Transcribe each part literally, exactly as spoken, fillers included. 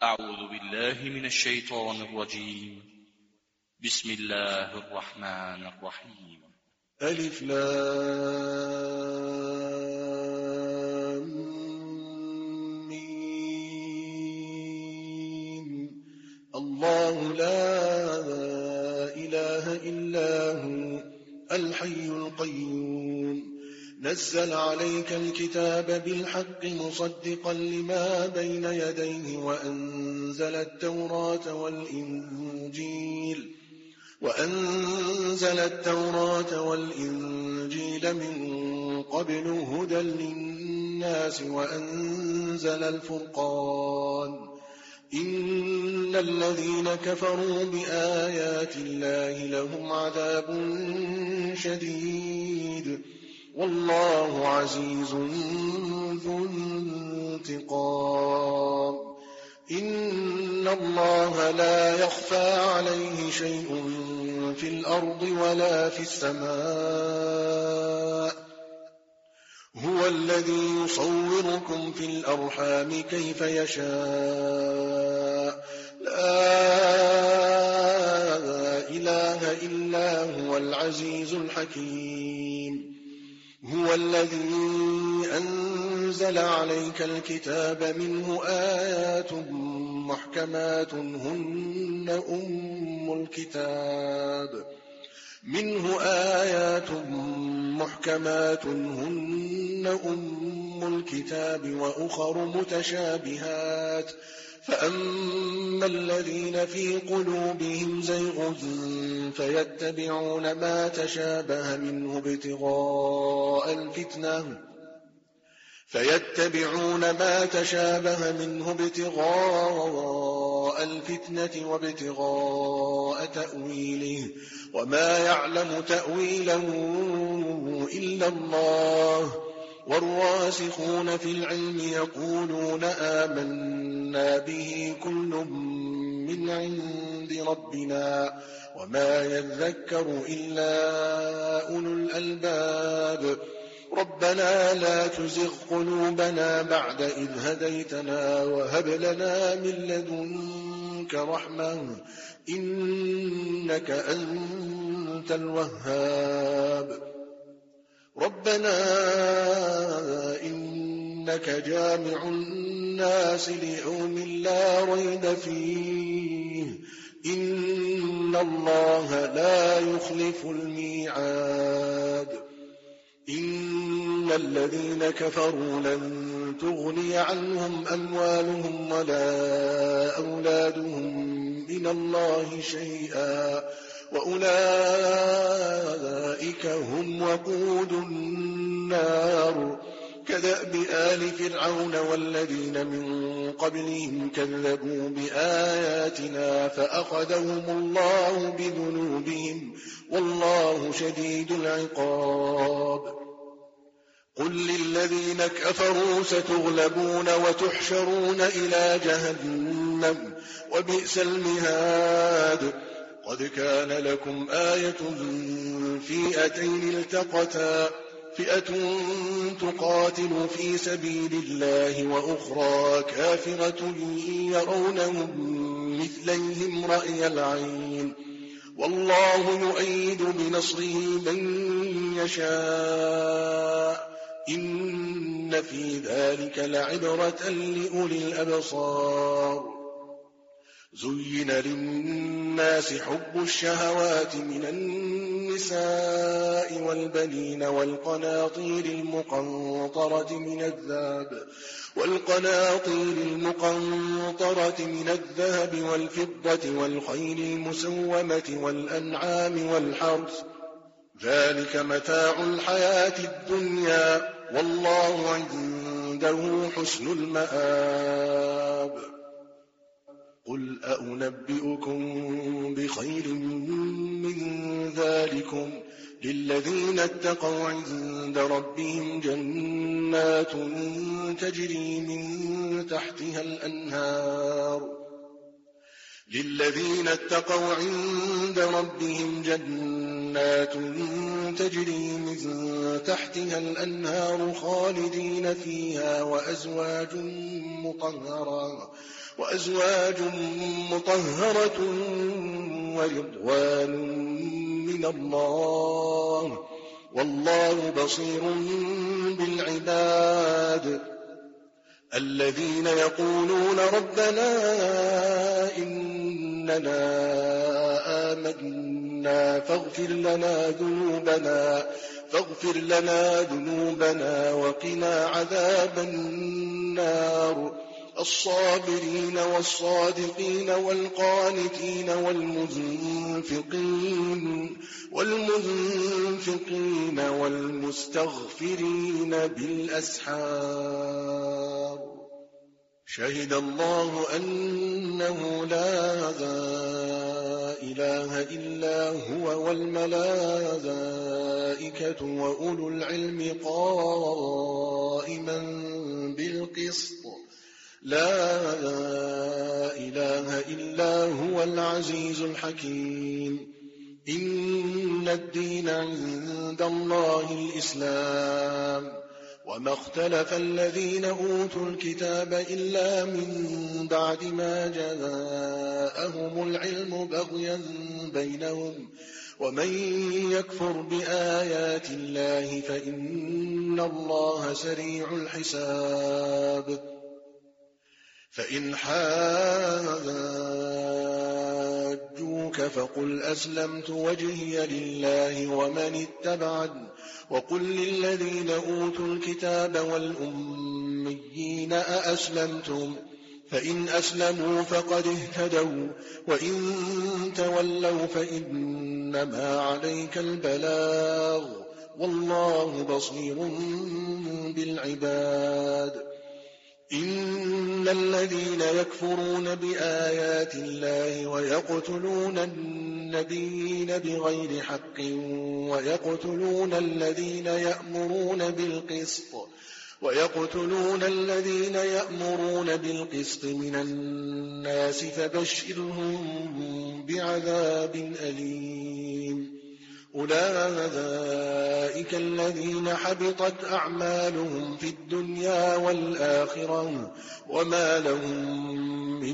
أعوذ بالله من الشيطان الرجيم. بسم الله الرحمن الرحيم. ألف لام ميم. الله لا إله إلا هو الحي القيوم نزل عليك الكتاب بالحق مصدقا لما بين يديه وأنزل التوراة والإنجيل وأنزل التوراة والإنجيل من قبل هدى للناس وأنزل الفرقان إن الذين كفروا بآيات الله لهم عذاب شديد والله عزيز ذو انتقام إن الله لا يخفى عليه شيء في الأرض ولا في السماء هو الذي يصوركم في الأرحام كيف يشاء لا إله إلا هو العزيز الحكيم هو الذي أنزل عليك الكتاب منه آيات محكمات هن أم الكتاب منه آيات محكمات هن أم الكتاب وأخر متشابهات فأما الذين في قلوبهم زيغ فيتبعون ما تشابه منه ابتغاء الفتنة فيتبعون ما تشابه منه ابتغاء الفتنة وابتغاء تأويله وما يعلم تأويله إلا الله والراسخون في العلم يقولون آمنا به كل من عند ربنا وما يذكر إلا أولو الألباب ربنا لا تزغ قلوبنا بعد إذ هديتنا وهب لنا من لدنك رحمة إنك أنت الوهاب ربنا إنك جامع الناس ليوم لا ريب فيه إن الله لا يخلف الميعاد إن الذين كفروا لن تغني عنهم أموالهم ولا أولادهم من الله شيئا وأولئك هم وقود النار كدأب آل فرعون والذين من قبلهم كذبوا بآياتنا فأخذهم الله بذنوبهم والله شديد العقاب قل للذين كفروا ستغلبون وتحشرون إلى جهنم وبئس المهاد قد كان لكم آية فئتين التقتا فئة تقاتل في سبيل الله وأخرى كافرة يرونهم مثليهم رأي العين والله يؤيد بنصره من يشاء إن في ذلك لعبرة لأولي الأبصار زين للناس حب الشهوات من النساء والبنين والقناطير المقنطرة من الذهب والقناطير المقنطرة من الذهب والفضة والخيل المسومة والأنعام والحرث ذلك متاع الحياة الدنيا والله عنده حسن المآب قل أنبئكم بخير من ذلكم للذين اتقوا عند ربهم جنات تجري من تحتها الأنهار للذين اتقوا عند ربهم جنات تجري من تحتها الأنهار خالدين فيها وأزواج مطهرة وأزواج مطهرة ورضوان من الله والله بصير بالعباد الذين يقولون ربنا إننا آمنا فاغفر لنا ذنوبنا فاغفر لنا ذنوبنا وقنا عذاب النار الصابرين والصادقين والقانتين والمنفقين والمنفقين والمستغفرين بالأسحار شهد الله أنه لا إله إلا هو والملائكة وأولو العلم قائما بالقسط لا إله إلا هو العزيز الحكيم إن الدين عند الله الإسلام وما اختلف الذين أوتوا الكتاب إلا من بعد ما جاءهم العلم بغيا بينهم ومن يكفر بآيات الله فإن الله سريع الحساب فإن حاجوك فقل أسلمت وجهي لله ومن اتبعني وقل للذين أوتوا الكتاب والأميين أأسلمتم فإن أسلموا فقد اهتدوا وإن تولوا فإنما عليك البلاغ والله بصير بالعباد إن الذين يكفرون بآيات الله ويقتلون النبيين بغير حق ويقتلون الذين يأمرون بالقسط ويقتلون الذين يأمرون بالقسط من الناس فبشرهم بعذاب أليم أولئك الذين حبطت أعمالهم في الدنيا والآخرة وما لهم من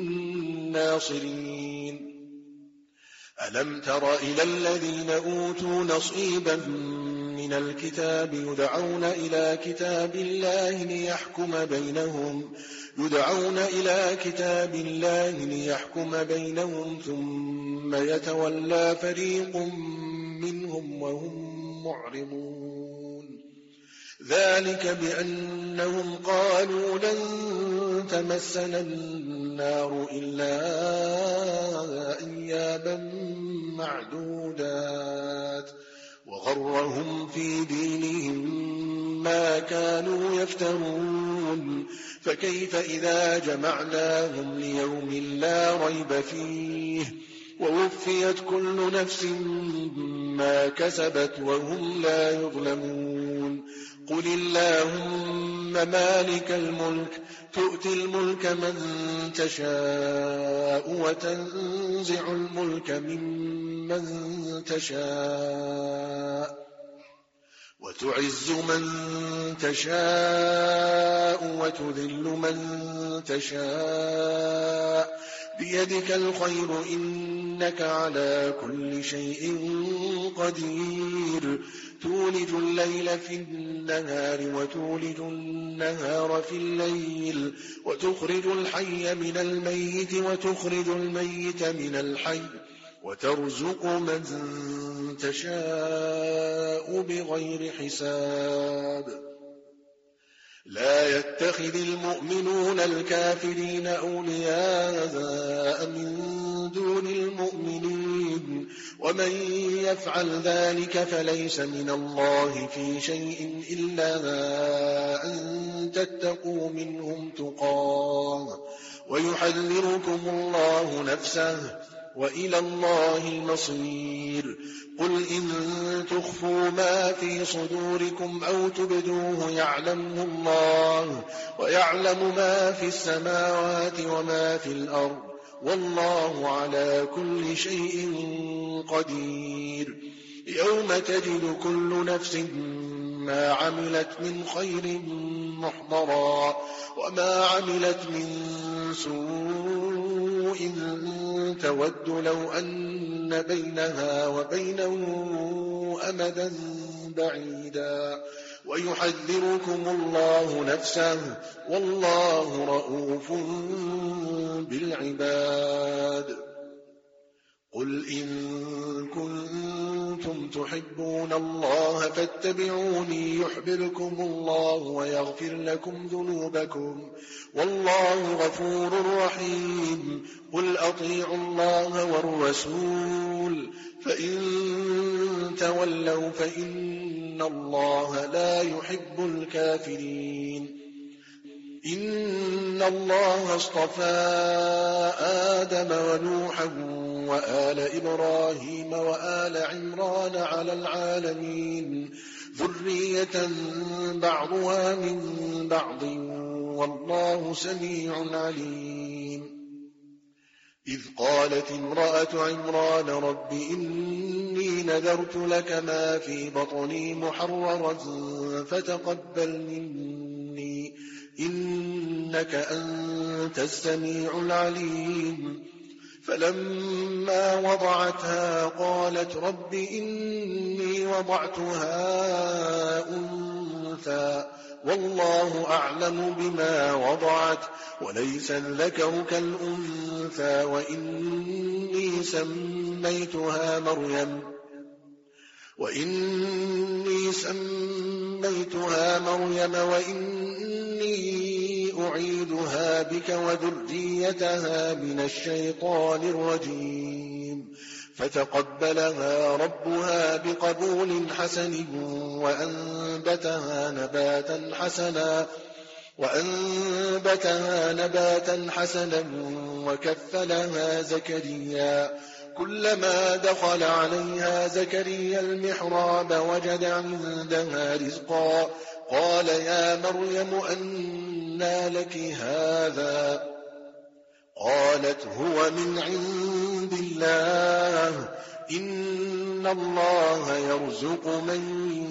ناصرين ألم تر إلى الذين أوتوا نصيبا من الكتاب يدعون إلى كتاب الله ليحكم بينهم يدعون إلى كتاب الله ليحكم بينهم ثم يتولى فريق منهم وهم معرضون ذلك بأنهم قالوا لن تمسنا النار إلا أياما معدودات وغرهم في دينهم ما كانوا يفترون فكيف إذا جمعناهم ليوم لا ريب فيه ووفيت كل نفس ما كسبت وهم لا يظلمون قل اللهم مالك الملك تؤتي الملك من تشاء وتنزع الملك ممن تشاء وتعز من تشاء وتذل من تشاء بيدك الخير إنك على كل شيء قدير تولج الليل في النهار وتولج النهار في الليل وتخرج الحي من الميت وتخرج الميت من الحي وترزق من تشاء بغير حساب لا يتخذ المؤمنون الكافرين أولياء من دون المؤمنين ومن يفعل ذلك فليس من الله في شيء إلا أن تتقوا منهم تقاه ويحذركم الله نفسه وإلى الله المصير قل إن تخفوا ما في صدوركم أو تبدوه يعلمه الله ويعلم ما في السماوات وما في الأرض والله على كل شيء قدير يوم تجد كل نفس ما عملت من خير محضرا وما عملت من سوء تود لو أن بينها وبينه أمدا بعيدا ويحذركم الله نفسه والله رءوف بالعباد. قل إن كنتم تحبون الله فاتبعوني يحببكم الله ويغفر لكم ذنوبكم والله غفور رحيم. قل أطيعوا الله والرسول فإن تولوا فإن الله لا يحب الكافرين. إن الله اصطفى آدم ونوحا وآل إبراهيم وآل عمران على العالمين ذرية بعضها من بعض والله سميع عليم. إذ قالت امرأة عمران رب إني نذرت لك ما في بطني محررا فتقبل مني إنك أنت السميع العليم. فلما وضعتها قالت رب إني وضعتها أنثى والله أعلم بما وضعت وليس الذكر كالأنثى وإني سميتها مريم وإني سميتها مريم وإني أعيدها بك وذريتها من الشيطان الرجيم. فتقبلها ربها بقبول حسن وأنبتها نباتا حسنا وأنبتها نباتا حسنا وكفلها زكريا كلما دخل عليها زكريا المحراب وجد عندها رزقا قال يا مريم أنى لك هذا قالت هو من عند الله إن الله يرزق من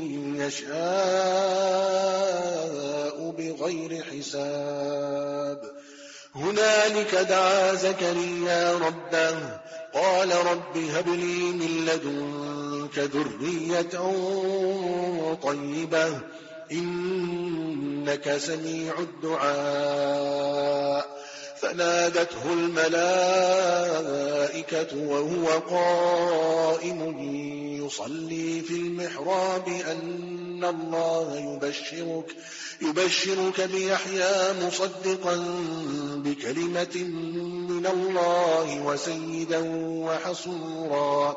يشاء بغير حساب. هنالك دعا زكريا ربه قال رب هب لي من لدنك ذرية طيبة إنك سميع الدعاء. فنادته الملائكة وهو قائم يصلي في المحراب أن الله يبشرك, يبشرك بيحيى مصدقا بكلمة من الله وسيدا وحصورا,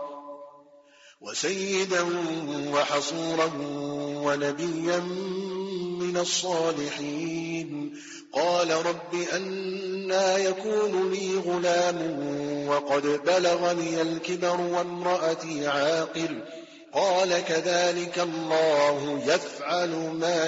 وسيدا وحصورا ونبيا من الصالحين. قال رب أنى يكون لي غلام وقد بلغني الكبر وامرأتي عاقر قال كذلك الله يفعل ما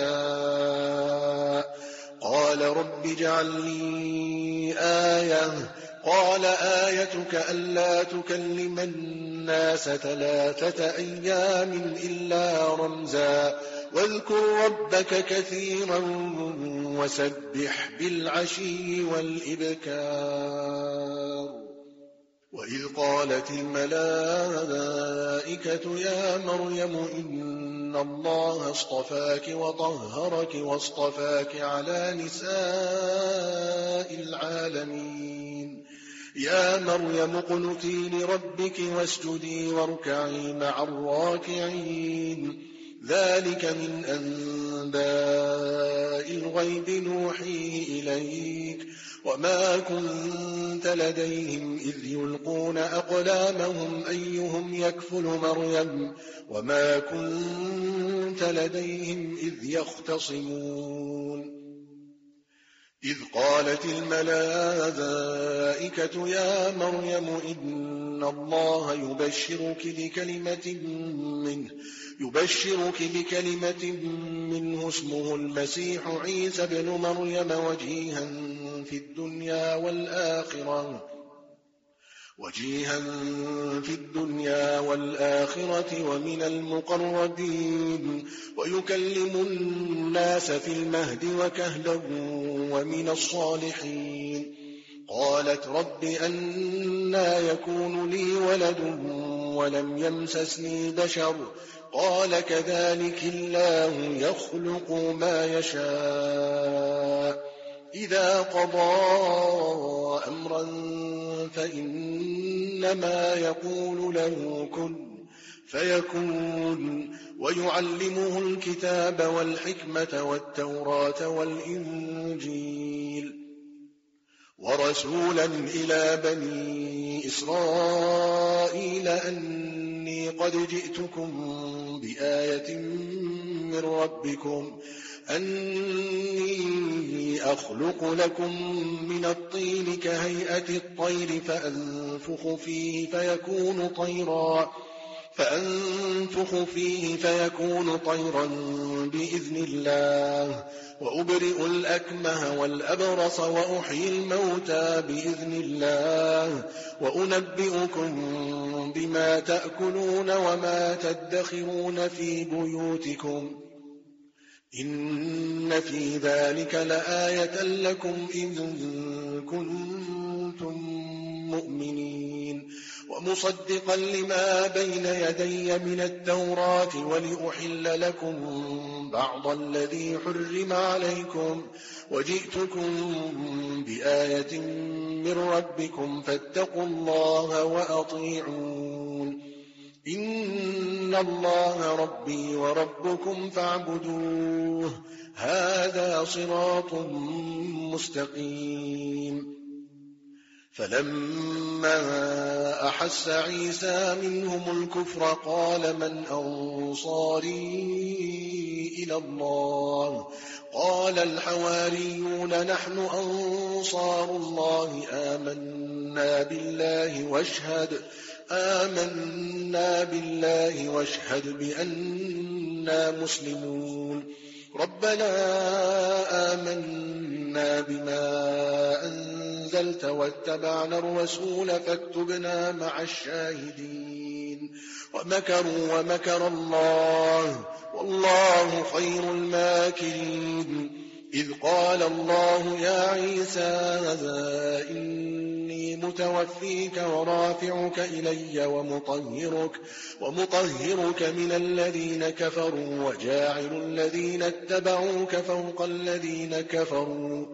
يشاء. قال رب اجعل لي آية قال آيتك ألا تكلم الناس ثلاثة أيام إلا رمزا واذكر ربك كثيرا وسبح بالعشي والإبكار. وإذ قالت الملائكة يا مريم إن الله اصطفاك وطهرك واصطفاك على نساء العالمين. يا مريم اقنتي لربك واسجدي واركعي مع الراكعين. ذلك من أنباء الغيب نوحيه إليك وما كنت لديهم إذ يلقون أقلامهم أيهم يكفل مريم وما كنت لديهم إذ يختصمون. إذ قالت الملائكة يا مريم إن الله يبشرك بكلمة منه يبشرك بكلمة منه اسمه المسيح عيسى ابن مريم وجيها في الدنيا والآخرة وجيها في الدنيا والآخرة ومن المقربين ويكلم الناس في المهد وكهلا ومن الصالحين. قالت رب أنى يكون لي ولد ولم يمسسني بشر قال كذلك الله يخلق ما يشاء إذا قضى أمرا فإنما يقول له كن فيكون. ويعلمه الكتاب والحكمة والتوراة والإنجيل ورسولا إلى بني إسرائيل أني قد جئتكم بآية من ربكم أني أخلق لكم من الطين كهيئة الطير فأنفخ فيه فيكون طيرا فأنفخ فيه فيكون طيرا بإذن الله وأبرئ الأكمه والأبرص وأحيي الموتى بإذن الله وأنبئكم بما تأكلون وما تدخرون في بيوتكم إن في ذلك لآية لكم إن كنتم مؤمنين. ومصدقا لما بين يدي من التوراة ولأحل لكم بعض الذي حرم عليكم وجئتكم بآية من ربكم فاتقوا الله وأطيعون. إن الله ربي وربكم فاعبدوه هذا صراط مستقيم. فلما أحس عيسى منهم الكفر قال من أنصاري إلى الله قال الحواريون نحن أنصار الله آمنا بالله واشهد آمنا بالله واشهد بأننا مسلمون. ربنا آمنا بما أنزلت واتبعنا الرسول فاكتبنا مع الشاهدين. ومكروا ومكر الله والله خير الماكرين. إذ قال الله يا عيسى إني متوفيك ورافعك إلي ومطهرك, ومطهرك من الذين كفروا وجاعل الذين اتبعوك فوق الذين كفروا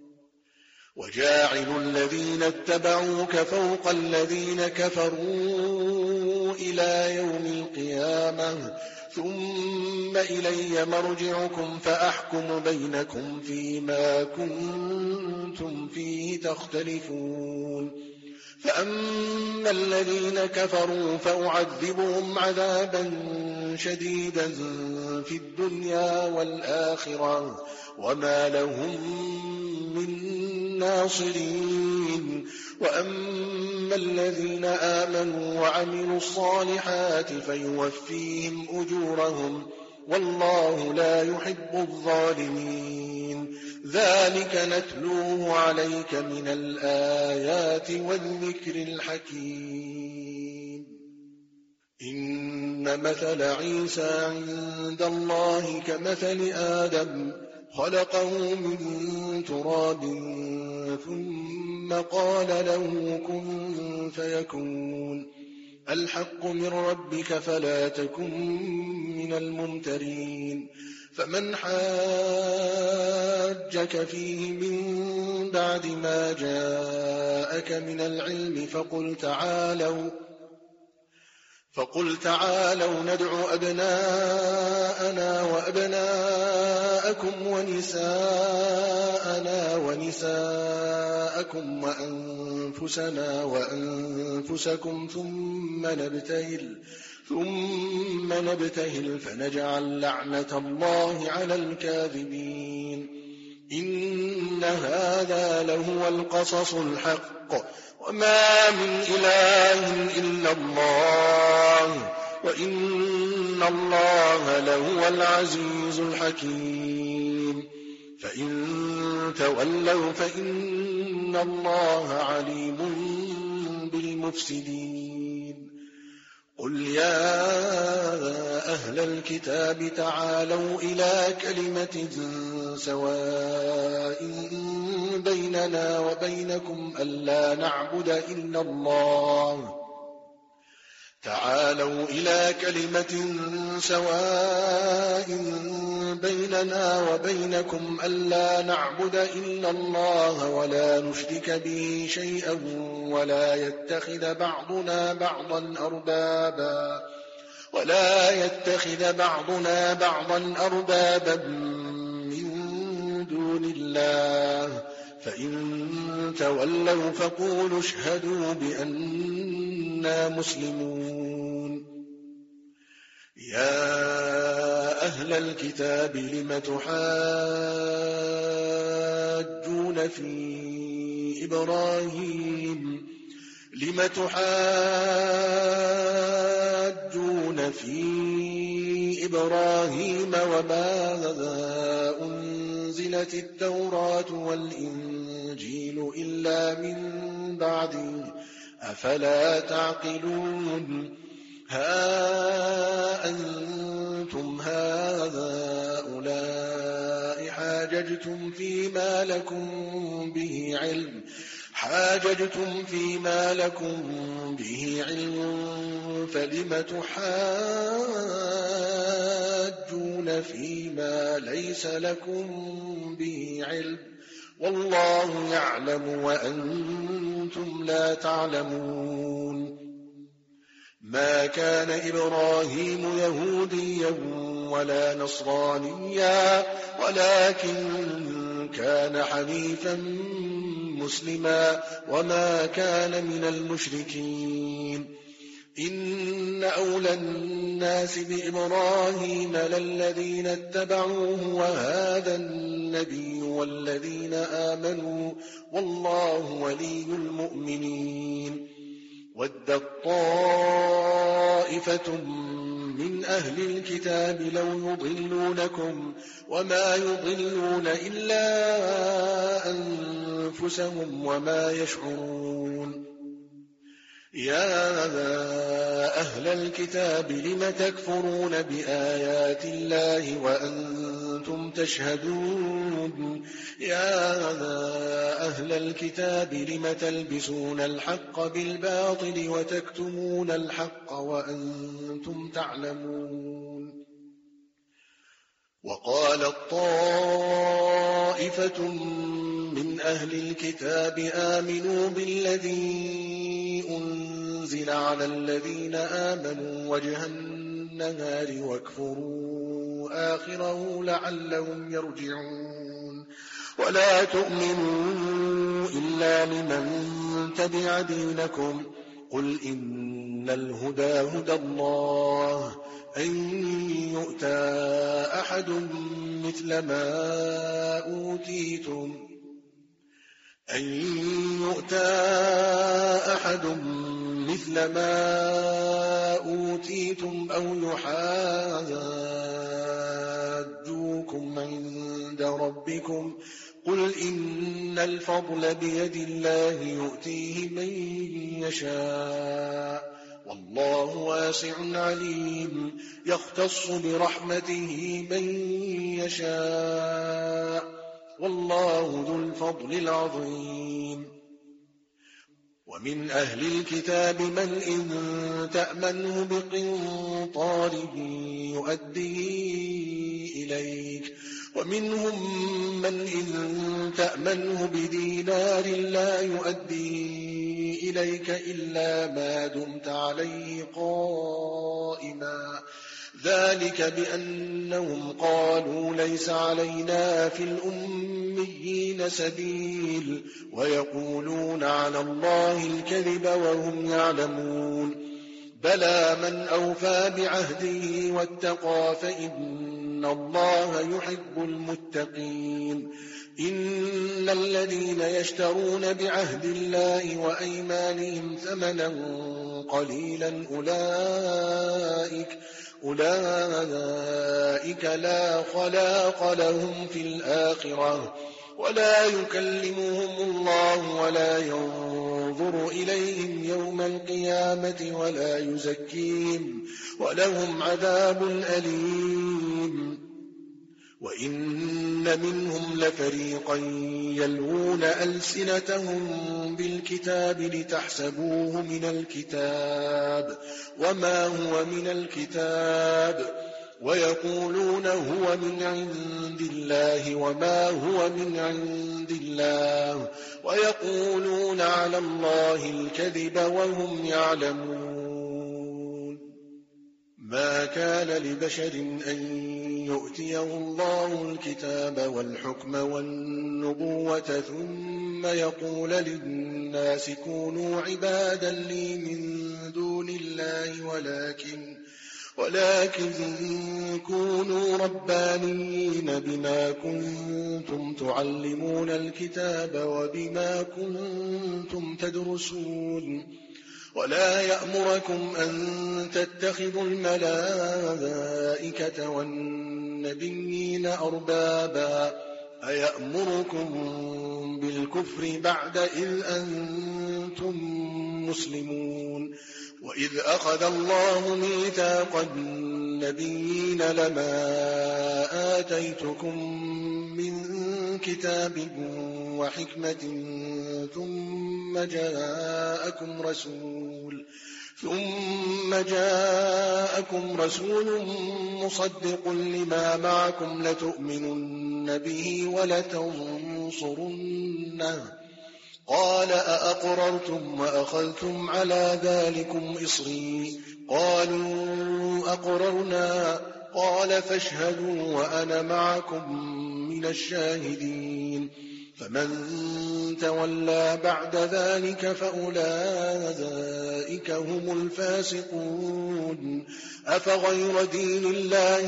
وجاعل الذين اتبعوك فوق الذين كفروا إلى يوم القيامة ثم إلي مرجعكم فأحكم بينكم فيما كنتم فيه تختلفون. فأما الذين كفروا فأعذبهم عذابا شديدا في الدنيا والآخرة وما لهم من ناصرين. وأما الذين آمنوا وعملوا الصالحات فيوفيهم أجورهم والله لا يحب الظالمين. ذلك نتلوه عليك من الآيات والذكر الحكيم. إن مثل عيسى عند الله كمثل آدم خلقه من تراب ثم قال له كن فيكون. الحق من ربك فلا تكن من الممترين. فمن حاجك فيه من بعد ما جاءك من العلم فقل تعالوا فقل تعالوا ندع أبناءنا وأبناءكم ونساءنا ونساءكم وأنفسنا وأنفسكم ثم نبتهل ثم نبتهل فنجعل لعنة الله على الكاذبين. إن هذا لهو القصص الحق وما من إله إلا الله وإن الله لهو العزيز الحكيم. فإن تولوا فإن الله عليم بالمفسدين قل يا أهل الكتاب تعالوا إلى كلمة سواء بيننا وبينكم ألا نعبد إلا الله تعالوا إلى كلمة سواء بيننا وبينكم ألا نعبد إلا الله ولا نشرك به شيئا ولا يتخذ بعضنا بعضا أربابا ولا يتخذ بعضنا بعضا أربابا من دون الله فإن تولوا فقولوا اشهدوا بأننا مسلمون يا أهل الكتاب لم تحاجون في إبراهيم لم تحاجون في إبراهيم وما أنزلت التوراة والإنجيل إلا من بعده أفلا تعقلون ها أنتم هؤلاء حاججتم فيما لكم به علم حاججتم فيما لكم به علم فلم تحاجون فيما ليس لكم به علم والله يعلم وأنتم لا تعلمون ما كان إبراهيم يهوديا ولا نصرانيا ولكن كان حنيفا مسلما وما كان من المشركين إن أولى الناس بإبراهيم للذين اتبعوه وهذا النبي والذين آمنوا والله ولي المؤمنين ودت طائفة من أهل الكتاب لو يضلونكم وما يضلون إلا أنفسهم وما يشعرون يا أهل الكتاب لم تكفرون بآيات الله وأنتم تشهدون يا أهل الكتاب لم تلبسون الحق بالباطل وتكتمون الحق وأنتم تعلمون وقالت طائفة من أهل الكتاب آمنوا بالذي أنزل على الذين آمنوا وجه النهار واكفروا آخره لعلهم يرجعون ولا تؤمنوا إلا لمن تبع دينكم قل إن الهدى هدى الله أن يؤتى أحد مثل ما أوتيتم أن يؤتى أحد مثل ما أوتيتم أو يحاجوكم عند ربكم قل إن الفضل بيد الله يؤتيه من يشاء والله واسع عليم يختص برحمته من يشاء والله ذو الفضل العظيم ومن أهل الكتاب من إن تأمنه بقنطار يؤديه إليك ومنهم من إن تأمنه بدينار لا يؤدي إليك إلا ما دمت عليه قائما ذلك بأنهم قالوا ليس علينا في الأميين سبيل ويقولون على الله الكذب وهم يعلمون بلى من أوفى بعهده واتقى فإن الله يحب المتقين إن الذين يشترون بعهد الله وأيمانهم ثمنا قليلا أولئك أولئك لا خلاق لهم في الآخرة ولا يكلمهم الله ولا ينظر إليهم يوم القيامة ولا يزكيهم ولهم عذاب أليم. وإن منهم لفريقا يلوون ألسنتهم بالكتاب لتحسبوه من الكتاب وما هو من الكتاب ويقولون هو من عند الله وما هو من عند الله ويقولون على الله الكذب وهم يعلمون. ما كان لبشر أن يؤتيه الله الكتاب والحكم والنبوة ثم يقول للناس كونوا عبادا لي من دون الله ولكن ولكن كونوا ربانيين بما كنتم تعلمون الكتاب وبما كنتم تدرسون. ولا يأمركم أن تتخذوا الملائكة والنبيين أربابا أيأمركم بالكفر بعد إذ أنتم مسلمون. وإذ أخذ الله ميثاق النبيين لما آتيتكم من كتاب وحكمة ثم جاءكم رسول ثم جاءكم رسول مصدق لما معكم لتؤمنن به ولتنصرنه قال أأقررتم وأخذتم على ذلكم إصري قالوا أقررنا قال فاشهدوا وأنا معكم من الشاهدين. فمن تولى بعد ذلك فأولئك هم الفاسقون. أفغير دين الله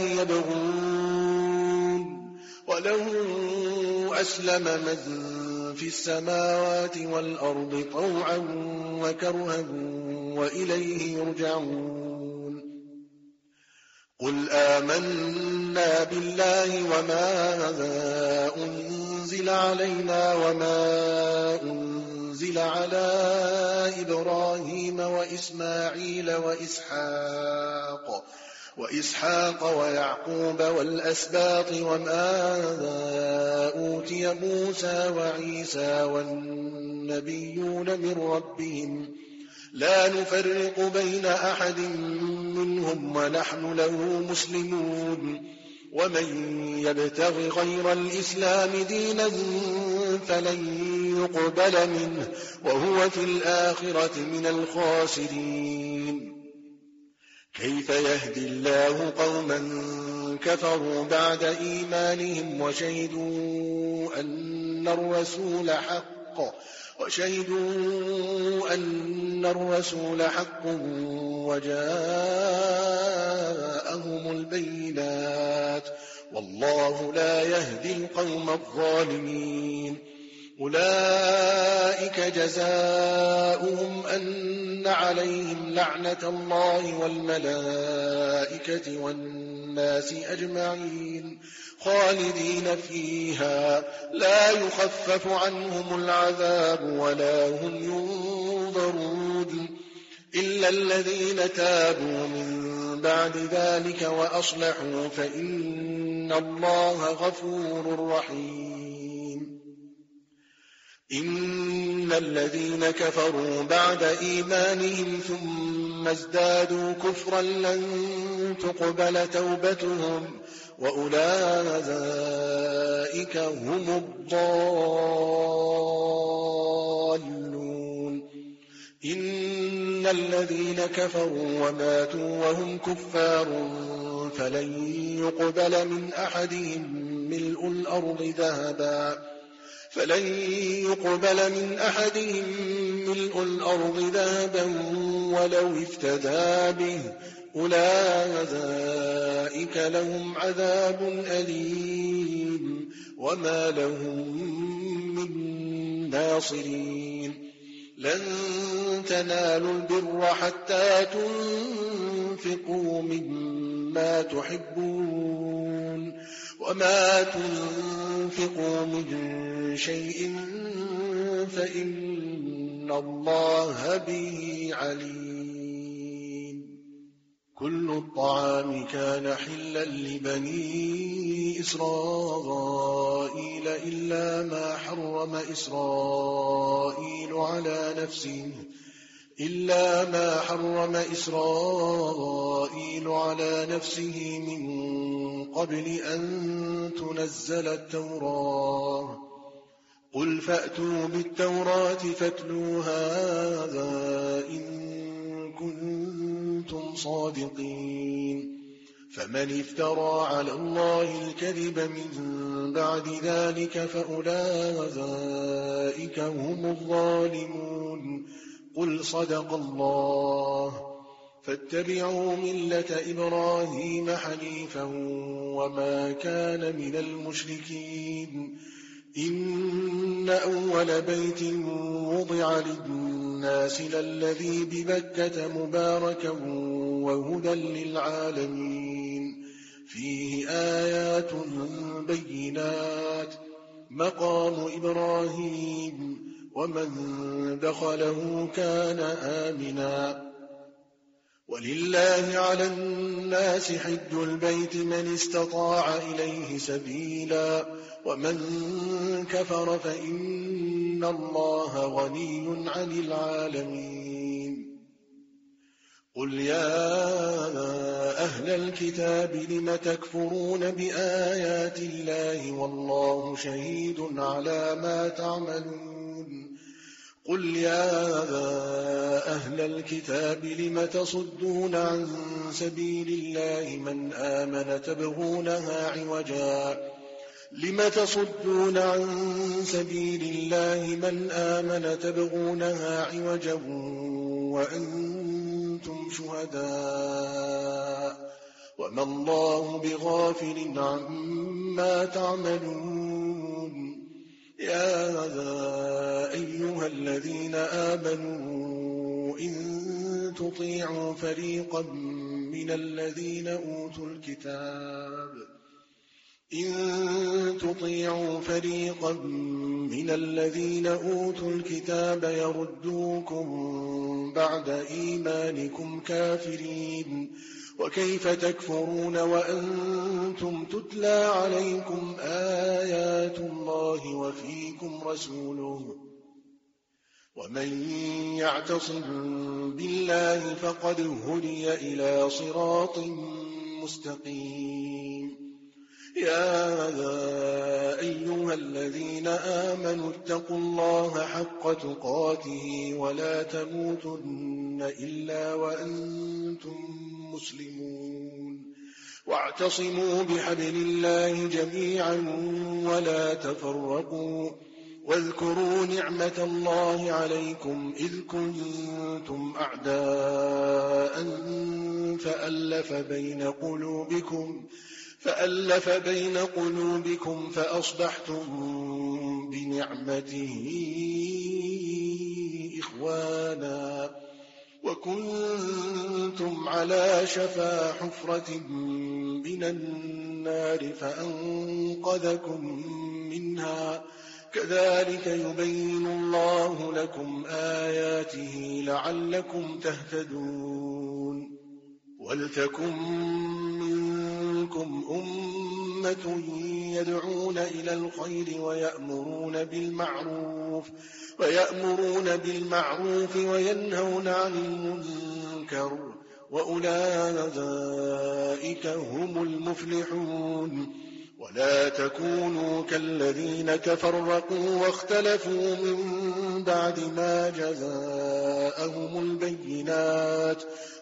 يبغون وله أسلم من في السماوات والأرض طوعا وكرها وإليه يرجعون. قل آمنا بالله وما أنزل علينا وما أنزل على إبراهيم وإسماعيل وإسحاق وإسحاق ويعقوب والأسباط وما أوتي موسى وعيسى والنبيون من ربهم لا نفرق بين أحد منهم ونحن له مسلمون. ومن يبتغ غير الإسلام دينا فلن يقبل منه وهو في الآخرة من الخاسرين. كيف يهدي الله قوما كفروا بعد إيمانهم وشهدوا أن الرسول حق وشهدوا أن الرسول حق وجاءهم البينات والله لا يهدي القوم الظالمين. أولئك جزاؤهم أن عليهم لعنة الله والملائكة والناس أجمعين خالدين فيها لا يخفف عنهم العذاب ولا هم ينظرون إلا الذين تابوا من بعد ذلك وأصلحوا فإن الله غفور رحيم. إن الذين كفروا بعد إيمانهم ثم ازدادوا كفرا لن تقبل توبتهم وأولئك هم الضالون. إن الذين كفروا وماتوا وهم كفار فلن يقبل من أحدهم ملء الأرض ذهبا فلن يقبل من أحدهم ملء الأرض ذهبا ولو افتدى به أولئك لهم عذاب أليم وما لهم من ناصرين. لن تنالوا البر حتى تنفقوا مما تحبون وما تنفقوا من شيء فإن الله به عليم. كل الطعام كان حلا لبني إسرائيل إلا ما حرم إسرائيل على نفسه إلا ما حرم إسرائيل على نفسه من قبل أن تنزل التوراة. قل فأتوا بالتوراة فاتلوها إن كنتم صادقين. فمن افترى على الله الكذب من بعد ذلك فأولئك هم الظالمون. قل صدق الله. فاتبعوا ملة إبراهيم حنيفا وما كان من المشركين. إن أول بيت وضع للناس للذي ببكة مباركا وهدى للعالمين. فيه آيات بينات مقام إبراهيم ومن دخله كان آمنا. ولله على الناس حج البيت من استطاع إليه سبيلا ومن كفر فإن الله غني عن العالمين. قل يا أهل الكتاب لم تكفرون بآيات الله والله شهيد على ما تعملون. قل يا أهل الكتاب لم تصدون عن سبيل الله من آمن تبغونها عوجا لم تصدون عن سبيل الله من آمن تبغونها عوجا وأنتم شهداء وما الله بغافل عما تعملون. يا أيها الذين آمنوا إن تطيعوا فريقا من الذين أوتوا الكتاب إن تطيعوا فريقا من الذين أوتوا الكتاب يردوكم بعد إيمانكم كافرين. وكيف تكفرون وأنتم تتلى عليكم آيات الله وفيكم رسوله. ومن يعتصم بالله فقد هدي إلى صراط مستقيم. يا أيها الذين آمنوا اتقوا الله حق تقاته ولا تموتن إلا وأنتم مسلمون. واعتصموا بحبل الله جميعا ولا تفرقوا. واذكروا نعمة الله عليكم إذ كنتم أعداء فألف بين قلوبكم فألف بين قلوبكم فأصبحتم بنعمته إخوانا وكنتم على شفا حفرة من النار فأنقذكم منها. كذلك يبين الله لكم آياته لعلكم تهتدون. ولتكن منكم أمة يدعون إلى الخير ويأمرون بالمعروف ويأمرون بالمعروف وينهون عن المنكر وأولئك هم المفلحون. ولا تكونوا كالذين تفرقوا واختلفوا من بعد ما جاءهم البينات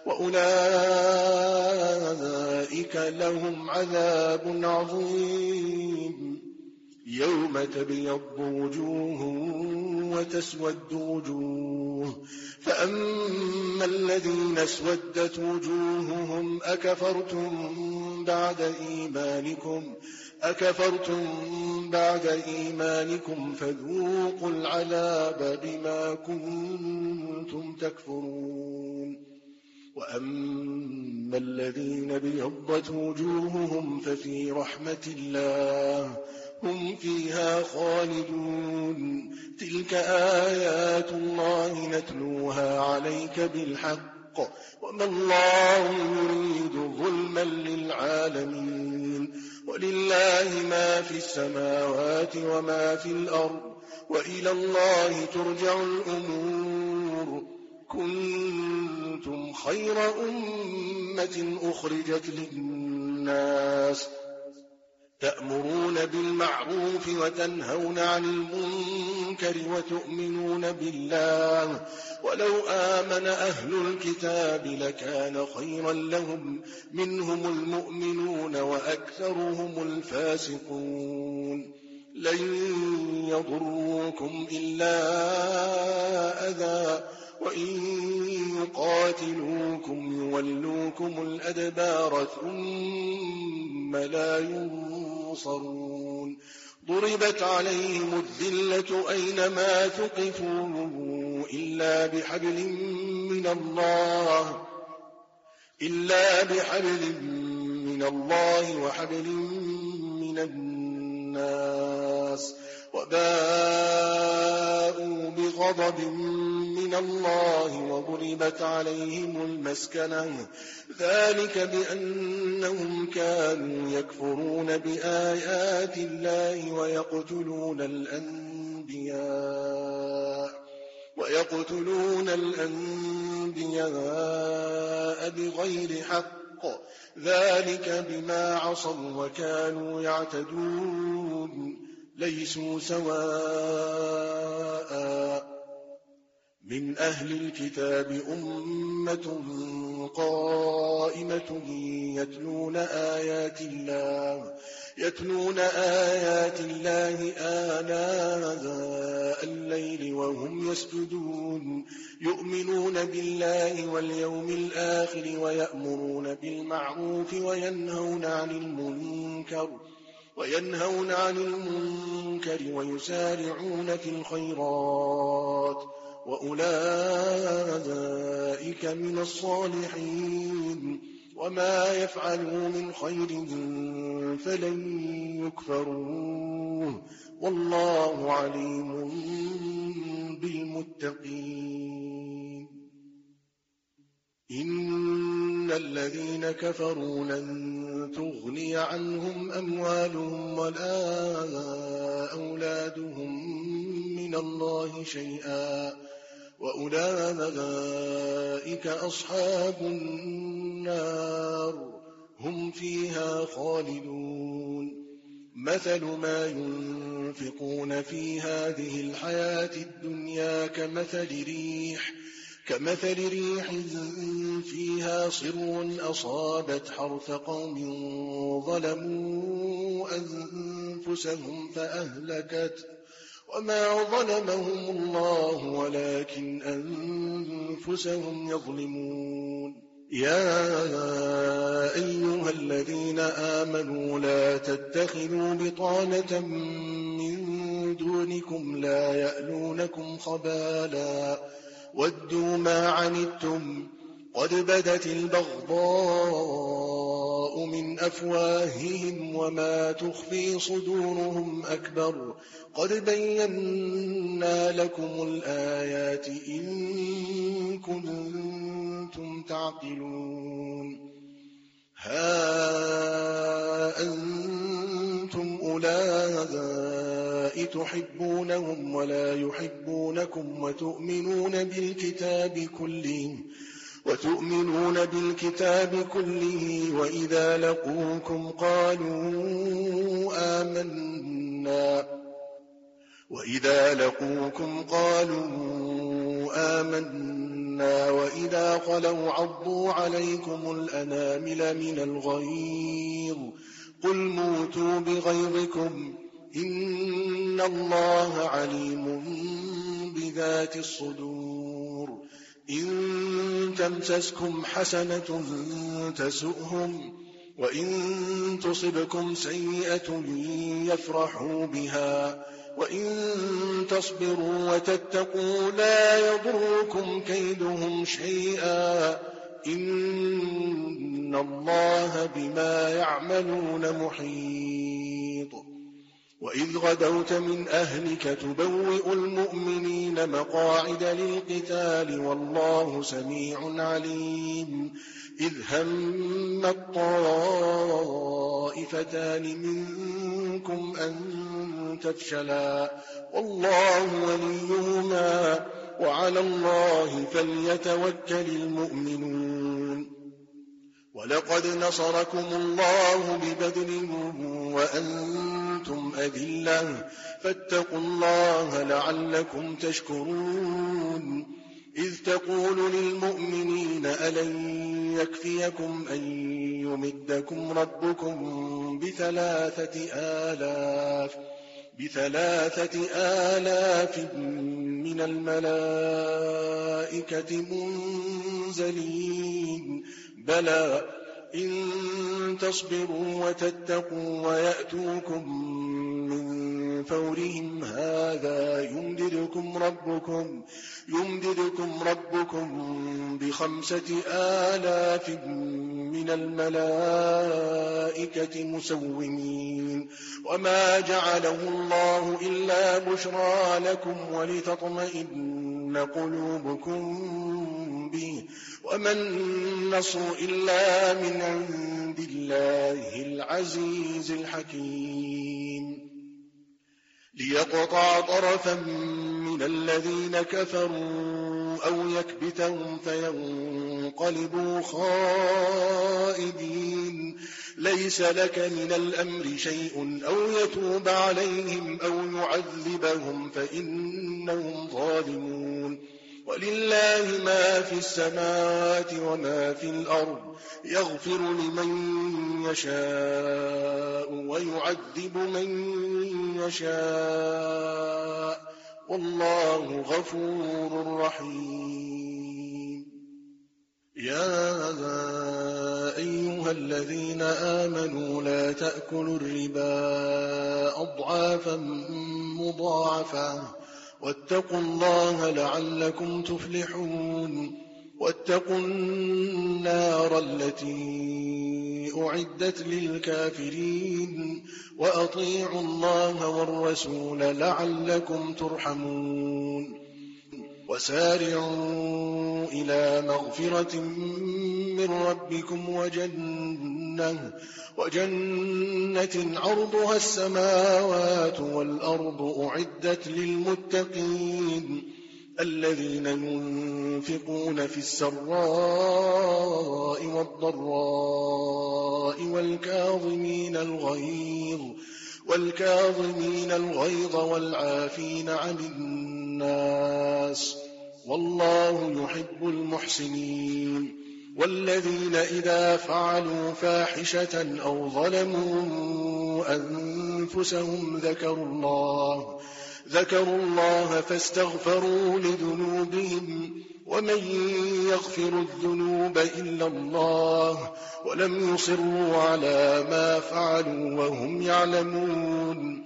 وأولئك لهم عذاب عظيم. يوم تبيض وجوه وتسود وجوه فأما الذين اسودت وجوههم أكفرتم بعد إيمانكم أكفرتم بعد إيمانكم فذوقوا العذاب بما كنتم تكفرون. وأما الذين ابيضت وجوههم ففي رحمة الله هم فيها خالدون. تلك آيات الله نتلوها عليك بالحق وما الله يريد ظلما للعالمين. ولله ما في السماوات وما في الأرض وإلى الله ترجع الأمور. كنتم خير أمة أخرجت للناس تأمرون بالمعروف وتنهون عن المنكر وتؤمنون بالله ولو آمن أهل الكتاب لكان خيرا لهم منهم المؤمنون وأكثرهم الفاسقون. لن يضروكم إلا أذى وإن يقاتلوكم يولوكم الأدبار ثم لا ينصرون. ضربت عليهم الذلة أينما ثقفوا إلا بحبل من الله إلا بحبل من الله وحبل من الناس وباءوا بغضب من الله وضربت عليهم المسكنة ذلك بأنهم كانوا يكفرون بآيات الله ويقتلون الأنبياء ويقتلون الأنبياء بغير حق ذلك بما عصوا وكانوا يعتدون. ليسوا سواء من أهل الكتاب أمة قائمة يتلون آيات الله يتلون آيات الله آناء الليل وهم يسجدون يؤمنون بالله واليوم الآخر ويأمرون بالمعروف وينهون عن المنكر وينهون عن المنكر ويسارعون في الخيرات وأولئك من الصالحين. وما يفعلوا من خير فلن يكفروه والله عليم بالمتقين. إن الذين كفروا لن تغني عنهم أموالهم ولا أولادهم من الله شيئا وأولئك أصحاب النار هم فيها خالدون. مثل ما ينفقون في هذه الحياة الدنيا كمثل ريح كمثل ريح فيها صر أصابت حرث قوم ظلموا أنفسهم فأهلكت وما ظلمهم الله ولكن أنفسهم يظلمون. يا أيها الذين آمنوا لا تتخذوا بطانة من دونكم لا يألونكم خبالا ودوا ما عنتم قد بدت البغضاء من أفواههم وما تخفي صدورهم أكبر قد بينا لكم الآيات إن كنتم تعقلون. ها أنتم أولئك تحبونهم ولا يحبونكم وتؤمنون بالكتاب كله وتؤمنون بالكتاب كله وإذا لقوكم قالوا آمنا وإذا لقوكم قالوا آمنا وإذا خلوا عضوا عليكم الأنامل من الغيظ قل موتوا بغيظكم إن الله عليم بذات الصدور. إن تمسسكم حسنة تسؤهم وإن تصبكم سيئة يفرحوا بها وإن تصبروا وتتقوا لا يضركم كيدهم شيئا إن الله بما يعملون محيط وإذ غدوت من أهلك تبوئ المؤمنين مقاعد للقتال والله سميع عليم إذ هم الطائفتان منكم أن تفشلا والله وليهما وعلى الله فليتوكل المؤمنون ولقد نصركم الله ببدر وأنتم أذلة فاتقوا الله لعلكم تشكرون إذ تقول للمؤمنين ألن يكفيكم أن يمدكم ربكم بثلاثة آلاف بثلاثة آلاف من الملائكة منزلين بلى إن تصبروا وتتقوا ويأتوكم من فورهم هذا يمددكم ربكم يمددكم ربكم بخمسة آلاف من الملائكة مسومين وما جعله الله إلا بشرى لكم ولتطمئن قلوبكم به وما النصر إلا من عند الله العزيز الحكيم ليقطع طرفا من الذين كفروا أو يكبتهم فينقلبوا خائبين ليس لك من الأمر شيء أو يتوب عليهم أو يعذبهم فإنهم ظالمون ولله ما في السماوات وما في الأرض يغفر لمن يشاء ويعذب من يشاء والله غفور رحيم يا أيها الذين آمنوا لا تأكلوا الربا أضعافا مضاعفة واتقوا الله لعلكم تفلحون واتقوا النار التي أعدت للكافرين وأطيعوا الله والرسول لعلكم ترحمون وسارعوا إلى مغفرة من ربكم وجنة, وجنة عرضها السماوات والأرض أعدت للمتقين الذين ينفقون في السراء والضراء والكاظمين الغيظ والكاظمين الغيظ والعافين عن الناس والله يحب المحسنين والذين إذا فعلوا فاحشة أو ظلموا أنفسهم ذكروا الله ذكروا الله فاستغفروا لذنوبهم ومن يغفر الذنوب إلا الله ولم يصروا على ما فعلوا وهم يعلمون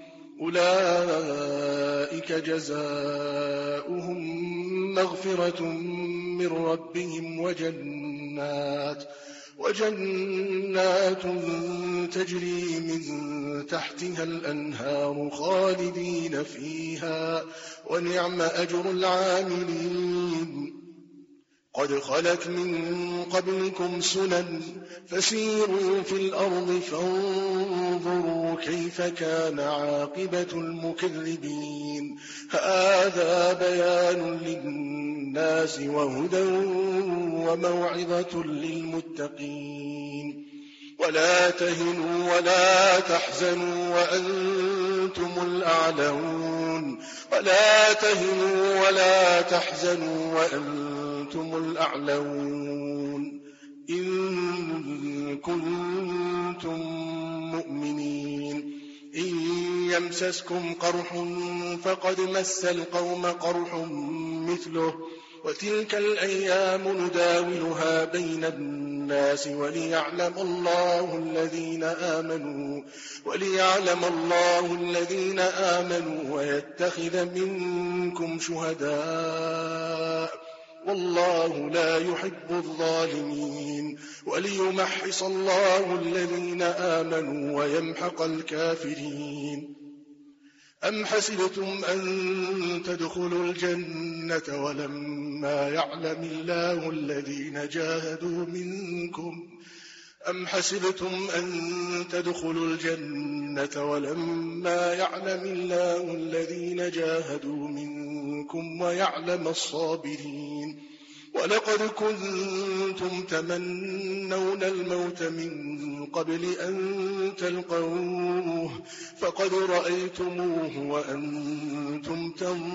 أولئك جزاؤهم مغفرة من ربهم وجنات وجنات تجري من تحتها الأنهار خالدين فيها ونعم أجر العاملين قد خلت من قبلكم سنن فسيروا في الأرض فانظروا كيف كان عاقبة المكذبين هذا بيان للناس وهدى وموعظة للمتقين ولا تهنوا ولا تحزنوا وأنتم الأعلون ولا تهنوا ولا تحزنوا وأنتم الأعلون إن كنتم مؤمنين إن يمسسكم قرح فقد مس القوم قرح مثله وتلك الأيام نداولها بين الناس وليعلم الله الذين آمنوا وليعلم الله الذين آمنوا ويتخذ منكم شهداء والله لا يحب الظالمين وليمحص الله الذين آمنوا ويمحق الكافرين. أم حسبتم أن تدخلوا الجنة ولما يعلم الله الذين جاهدوا منكم أم حسبتم أن تدخلوا الجنة ولما يعلم الله الذين جاهدوا منكم ويعلم الصابرين. ولقد كنتم تمنون الموت من قبل أن تلقوه فقد رأيتموه وأنتم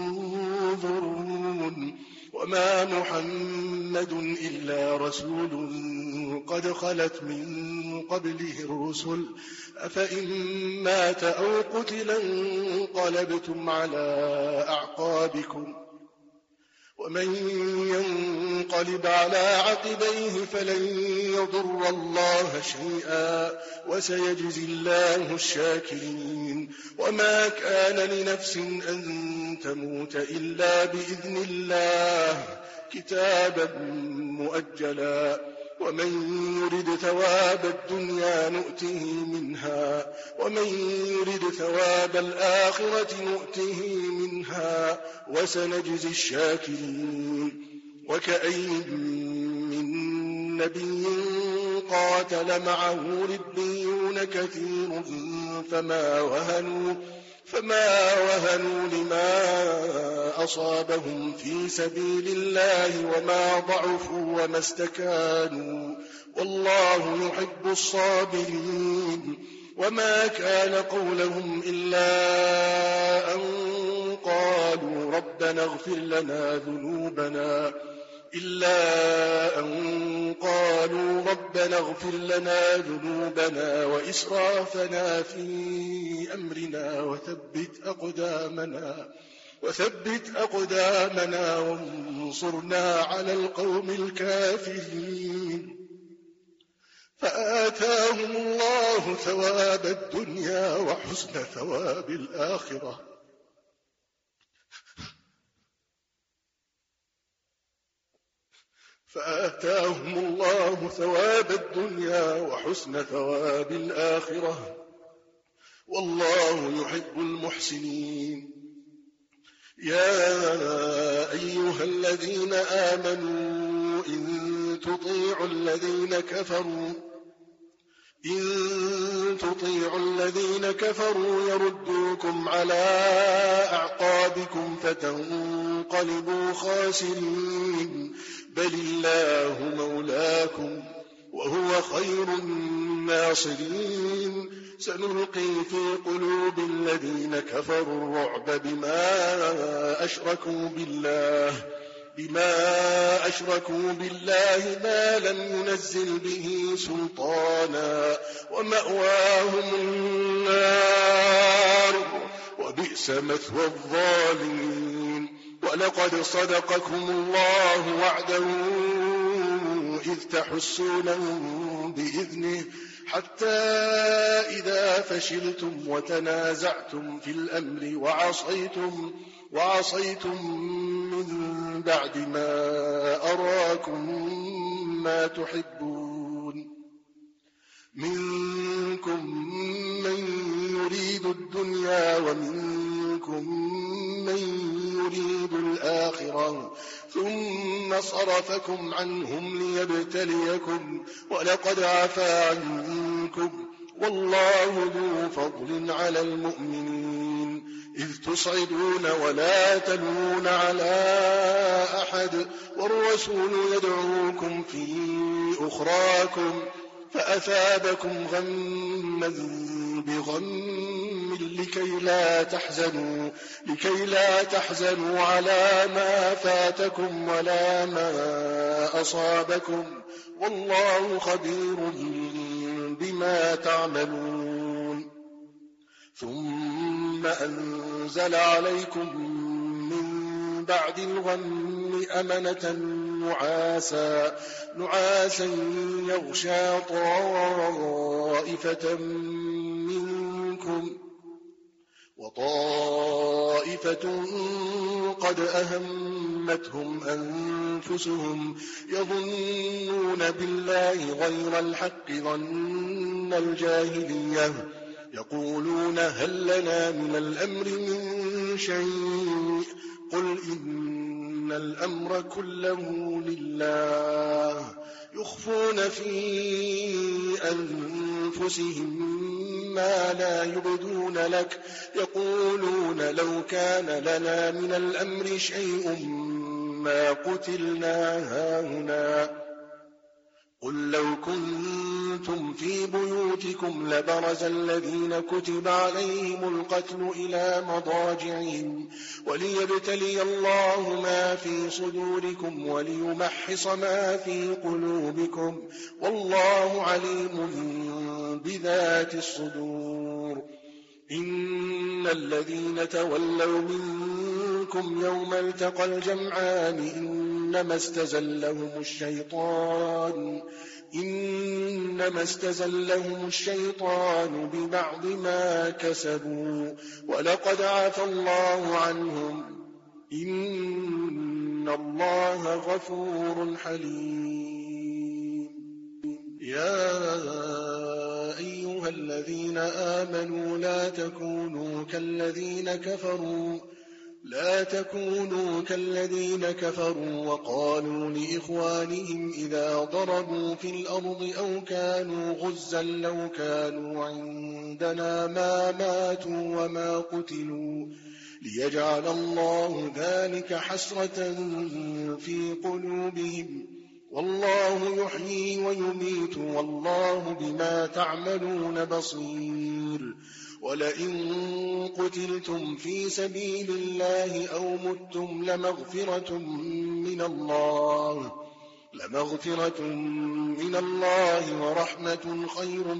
تنظرون. وما محمد إلا رسول قد خلت من قبله الرسل أفإن مات أو قتل انقلبتم على أعقابكم ومن ينقلب على عقبيه فلن يضر الله شيئا وسيجزي الله الشاكرين. وما كان لنفس أن تموت إلا بإذن الله كتابا مؤجلا ومن يرد ثواب الدنيا نؤته منها ومن يرد ثواب الآخرة نؤته منها وسنجزي الشاكرين. وكأين من نبي قاتل معه ربيون كثير فما وهنوا فما وهنوا لما أصابهم في سبيل الله وما ضعفوا وما استكانوا والله يحب الصابرين. وما كان قولهم إلا أن قالوا ربنا اغفر لنا ذنوبنا إلا أن قالوا ربنا اغفر لنا ذنوبنا وإسرافنا في أمرنا وثبت أقدامنا وثبت أقدامنا وانصرنا على القوم الكافرين. فآتاهم الله ثواب الدنيا وحسن ثواب الآخرة فآتاهم الله ثواب الدنيا وحسن ثواب الآخرة والله يحب المحسنين. يا أيها الذين آمنوا إن تطيعوا الذين كفروا إن تطيعوا الذين كفروا يردوكم على أعقابكم فتنقلبوا خاسرين بل الله مولاكم وهو خير الناصرين. سنلقي في قلوب الذين كفروا الرعب بما أشركوا بالله بما أشركوا بالله ما لم ينزل به سلطانا ومأواهم النار وبئس مثوى الظالمين. ولقد صدقكم الله وعده إذ تحسونهم بإذنه حتى إذا فشلتم وتنازعتم في الأمر وعصيتم وعصيتم من بعد ما أراكم ما تحبون منكم من يريد الدنيا ومنكم من يريد الآخرة ثم صرفكم عنهم ليبتليكم ولقد عفا عنكم والله ذو فضل على المؤمنين إذ تصعدون ولا تلوون على أحد والرسول يدعوكم في أخراكم فأثابكم غما بغم لكي لا تحزنوا لكي لا تحزنوا على ما فاتكم ولا ما أصابكم والله خبير بما تعملون. ثم أنزل عليكم من بعد الغم أمنة نعاسا نعاسا يغشى طائفة منكم وطائفة قد أهمتهم أنفسهم يظنون بالله غير الحق ظن الجاهلية يقولون هل لنا من الأمر من شيء قل إن الأمر كله لله يخفون في أنفسهم ما لا يبدون لك يقولون لو كان لنا من الأمر شيء ما قتلنا هاهنا قل لو كنتم في بيوتكم لبرز الذين كتب عليهم القتل إلى مضاجعهم وليبتلي الله ما في صدوركم وليمحص ما في قلوبكم والله عليم بذات الصدور إن الذين تولوا منكم يوم التقى الجمعان إنما استزلهم الشيطان إنما استزلهم الشيطان ببعض ما كسبوا ولقد عفى الله عنهم إن الله غفور حليم يا أيها الذين آمنوا لا تكونوا كالذين كفروا لا تكونوا كالذين كفروا وقالوا لإخوانهم إذا ضربوا في الأرض أو كانوا غزا لو كانوا عندنا ما ماتوا وما قتلوا ليجعل الله ذلك حسرة في قلوبهم والله يحيي ويميت والله بما تعملون بصير ولئن قتلتم في سبيل الله أو متم لمغفرة من الله لمغفرة من الله ورحمة خير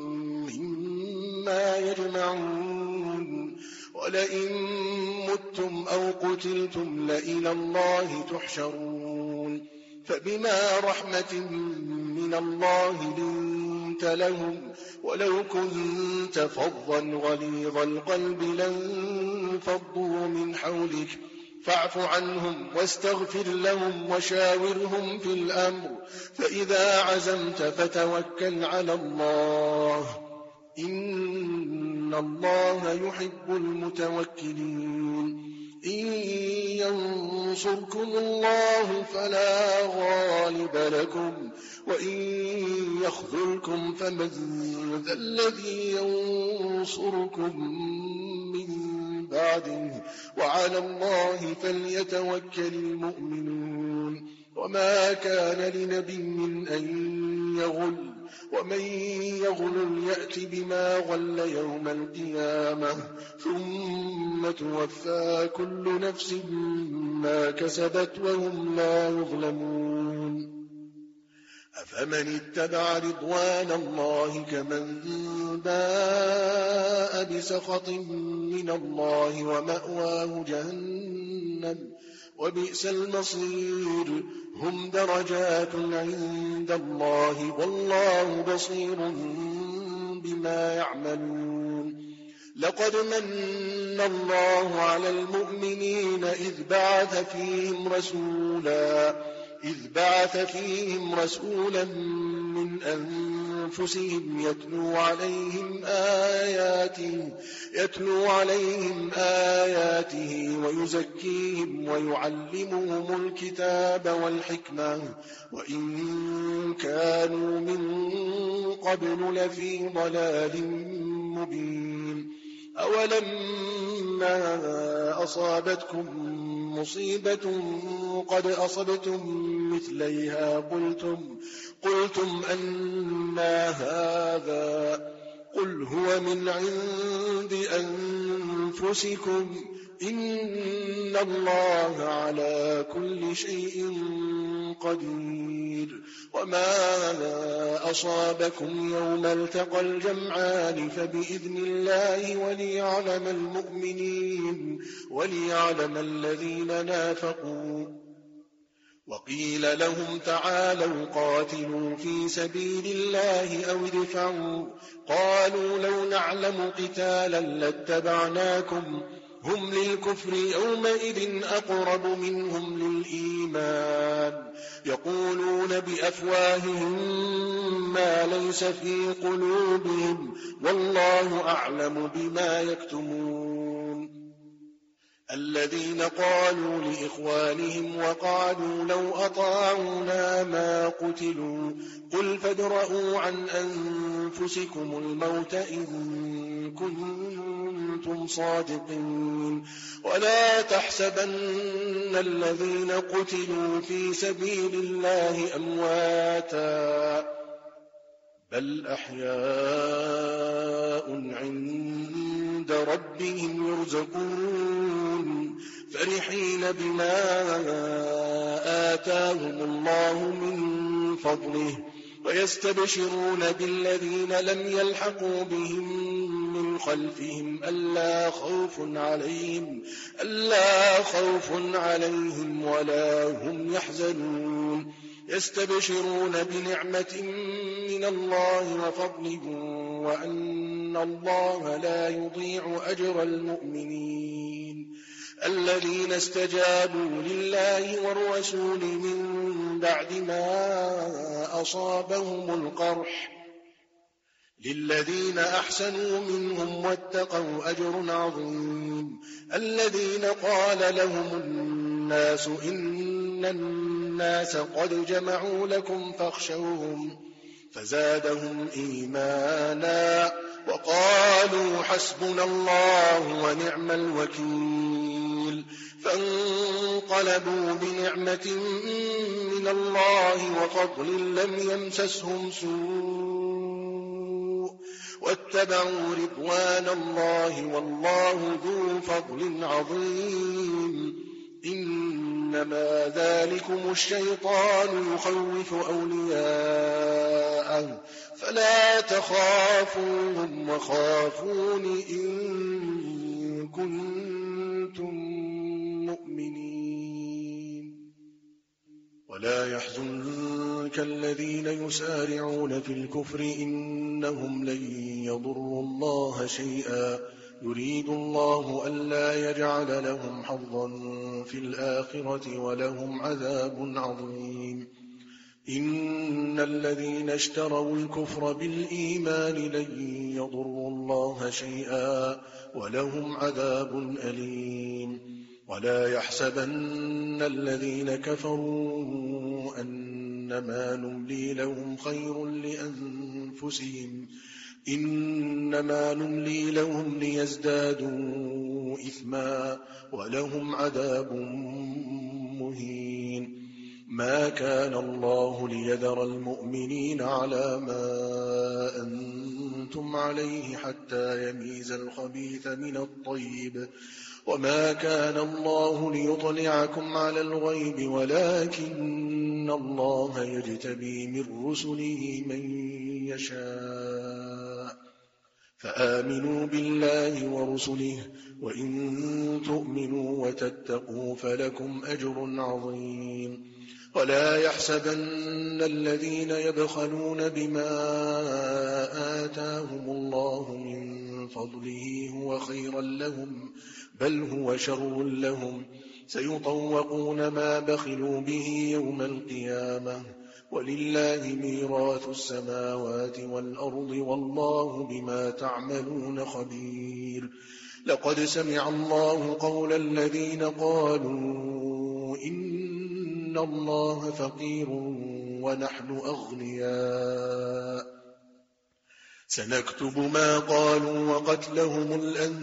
مما يجمعون ولئن متم أو قتلتم لإلى الله تحشرون فبما رحمة من الله لنت لهم ولو كنت فظا غليظ القلب لانفضوا من حولك فاعف عنهم واستغفر لهم وشاورهم في الأمر فإذا عزمت فتوكل على الله إن الله يحب المتوكلين إن ينصركم الله فلا غالب لكم وإن يخذلكم فمن ذا الذي ينصركم من بعده وعلى الله فليتوكل المؤمنون وما كان لنبي أن يغل ومن يغل يأت بما غل يوم القيامة ثم توفى كل نفس ما كسبت وهم لا يظلمون أفمن اتبع رضوان الله كمن باء بسخط من الله ومأواه جهنم وبئس المصير هم درجات عند الله والله بصير بما يعملون لقد من الله على المؤمنين إذ بعث فيهم رسولا إذ بعث فيهم رسولا من أنفسهم يتلو عليهم آياته يتلو عليهم آياته ويزكيهم ويعلمهم الكتاب والحكمة وإن كانوا من قبل لفي ضلال مبين أولما أصابتكم مصيبة قد أصبتم مثليها قلتم قلتم أنى هذا قل هو من عند أنفسكم إن الله على كل شيء قدير وما أصابكم يوم التقى الجمعان فبإذن الله وليعلم المؤمنين وليعلم الذين نافقوا وقيل لهم تعالوا قاتلوا في سبيل الله أو ادفعوا قالوا لو نعلم قتالا لاتبعناكم هم للكفر يومئذ أقرب منهم للإيمان يقولون بأفواههم ما ليس في قلوبهم والله أعلم بما يكتمون الذين قالوا لإخوانهم وقعدوا لو أطاعونا ما قتلوا قل فادرءوا عن أنفسكم الموت إن كنتم صادقين ولا تحسبن الذين قتلوا في سبيل الله أمواتا بل أحياء عند ربهم يرزقون فرحين بما آتاهم الله من فضله ويستبشرون بالذين لم يلحقوا بهم من خلفهم ألا خوف عليهم ألا خوف عليهم ولا هم يحزنون يستبشرون بنعمة من الله وفضل وأن الله لا يضيع أجر المؤمنين الذين استجابوا لله والرسول من بعد ما أصابهم القرح للذين أحسنوا منهم واتقوا أجر عظيم الذين قال لهم الناس إن الناس قد جمعوا لكم فاخشوهم فزادهم إيمانا وقالوا حسبنا الله ونعم الوكيل فانقلبوا بنعمة من الله وفضل لم يمسسهم سوء واتبعوا رضوان الله والله ذو فضل عظيم إنما ذلكم الشيطان يخوف أولياءه فلا تخافوهم وخافون إن كنتم مؤمنين ولا يحزنك الذين يسارعون في الكفر إنهم لن يضروا الله شيئا يريد الله ألا يجعل لهم حظا في الآخرة ولهم عذاب عظيم إن الذين اشتروا الكفر بالإيمان لن يضروا الله شيئا ولهم عذاب أليم ولا يحسبن الذين كفروا أنما نملي لهم خير لأنفسهم إنما نملي لهم ليزدادوا إثما ولهم عذاب مهين ما كان الله ليذر المؤمنين على ما أنتم عليه حتى يميز الخبيث من الطيب وما كان الله ليطلعكم على الغيب ولكن الله يجتبي من رسله من يشاء فآمنوا بالله ورسله وإن تؤمنوا وتتقوا فلكم أجر عظيم ولا يحسبن الذين يبخلون بما آتاهم الله من فضله هو خيرا لهم بل هو شر لهم سيطوقون ما بخلوا به يوم القيامة ولله ميراث السماوات والأرض والله بما تعملون خبير لقد سمع الله قول الذين قالوا إن الله فقير ونحن أغنياء سنكتب ما قالوا وقتلهم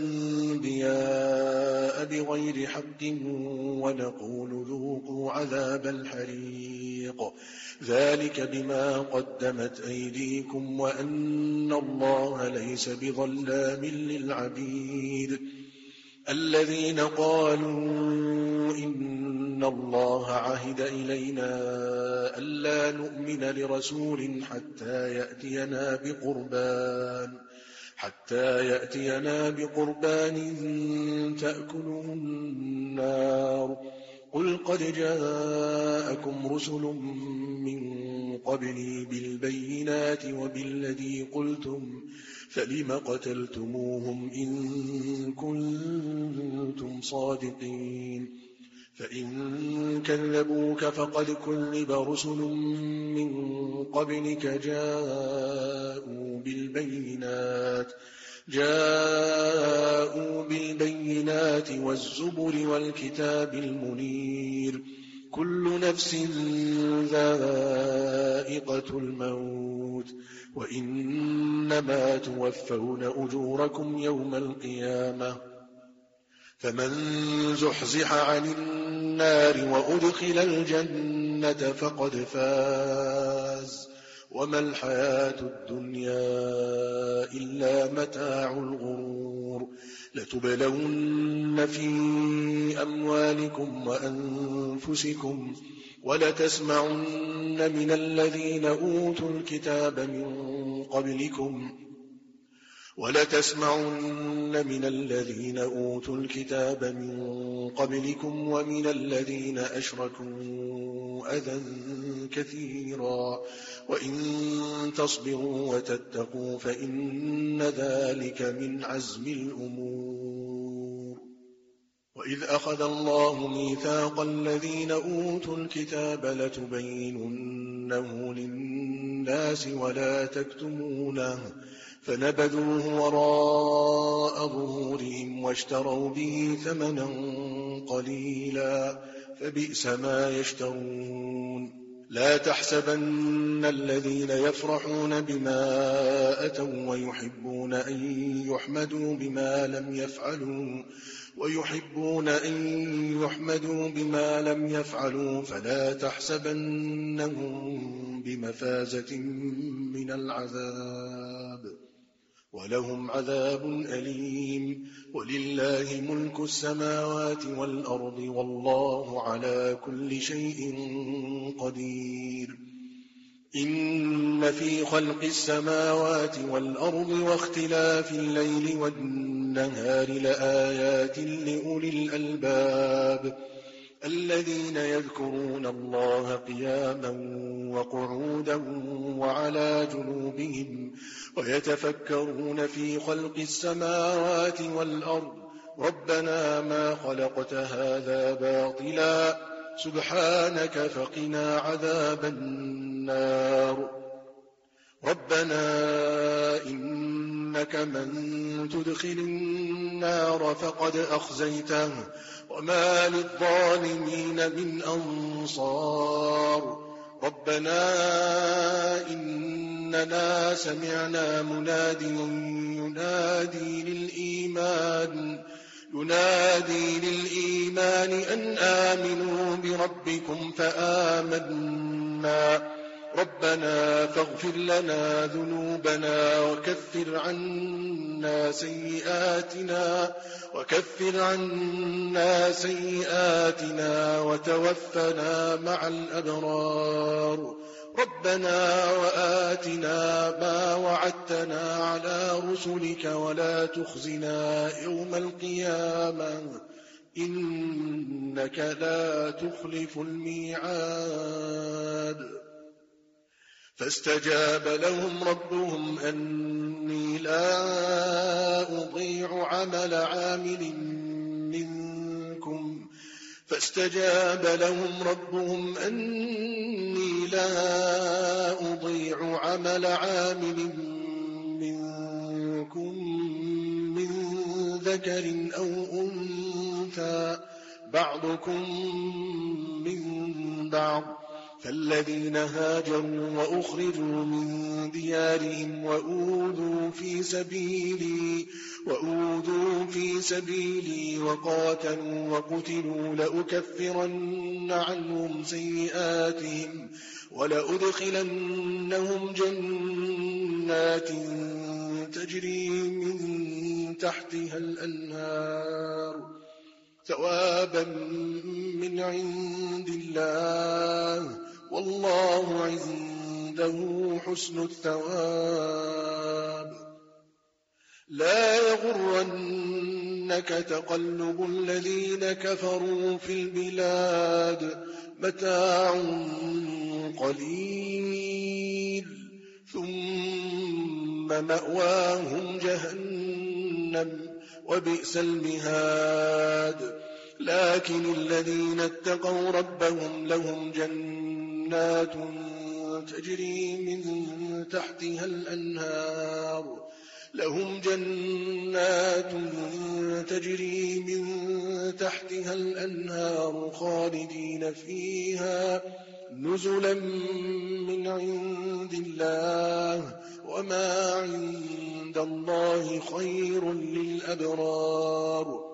الأنبياء بغير حق ونقول ذوقوا عذاب الحريق ذلك بما قدمت أيديكم وأن الله ليس بظلام للعبيد الذين قالوا إن الله عهد إلينا ألا نؤمن لرسول حتى يأتينا بقربان حتى يأتينا بقربان تأكله النار قل قد جاءكم رسل من قبلي بالبينات وبالذي قلتم فلم قتلتموهم إن كنتم صادقين فإن كذبوك فقد كذب رسل من قبلك جاءوا بالبينات جاءوا بالبينات والزبر والكتاب المنير كل نفس ذائقة الموت وإنما توفون أجوركم يوم القيامة فمن زحزح عن النار وأدخل الجنة فقد فاز وما الحياة الدنيا إلا متاع الغرور لتبلون في أموالكم وأنفسكم ولتسمعن من الذين أوتوا الكتاب من قبلكم ولتسمعن من الذين أوتوا الكتاب من قبلكم ومن الذين أشركوا أذى كثيرا وإن تصبروا وتتقوا فإن ذلك من عزم الأمور وإذ أخذ الله ميثاق الذين أوتوا الكتاب لتبيننه للناس ولا تكتمونه فنبذوه وراء ظهورهم واشتروا به ثمنا قليلا فبئس ما يشترون لا تحسبن الذين يفرحون بما أتوا ويحبون أن يحمدوا بما لم يفعلوا ويحبون أن يحمدوا بما لم يفعلوا فلا تحسبنهم بمفازة من العذاب ولهم عذاب أليم ولله ملك السماوات والأرض والله على كل شيء قدير إن في خلق السماوات والأرض واختلاف الليل والنهار لآيات لأولي الألباب الذين يذكرون الله قياما وقعودا وعلى جنوبهم ويتفكرون في خلق السماوات والأرض ربنا ما خلقت هذا باطلا سبحانك فقنا عذاب النار ربنا إنك من تدخل النار فقد أخزيته وما للظالمين من أنصار ربنا إننا سمعنا مناديا ينادي للإيمان ينادي للإيمان أن آمنوا بربكم فآمنا ربنا فاغفر لنا ذنوبنا وكفر عنا سيئاتنا وكفر عنا سيئاتنا وتوفنا مع الأبرار ربنا وآتنا ما وعدتنا على رسلك ولا تخزنا يوم القيامة إنك لا تخلف الميعاد فاستجاب لهم ربهم أني لا أضيع عمل عامل منكم فاستجاب لهم ربهم أني لا أضيع عمل عامل منكم من ذكر أو أنثى بعضكم من بعض فالذين هاجروا وأخرجوا من ديارهم وأوذوا في سبيلي وأوذوا في سبيلي وقاتلوا وقتلوا لأكفرن عنهم سيئاتهم ولأدخلنهم جنات تجري من تحتها الأنهار ثوابا من عند الله والله عنده حسن الثواب لا يغرنك يغرنك تقلب الذين كفروا في البلاد متاع قليل ثم مأواهم جهنم وبئس المهاد لكن الذين اتقوا ربهم لهم جنات تجري من تحتها الأنهار لهم جنات تجري من تحتها الأنهار خالدين فيها نزلا من عند الله وما عند الله خير للأبرار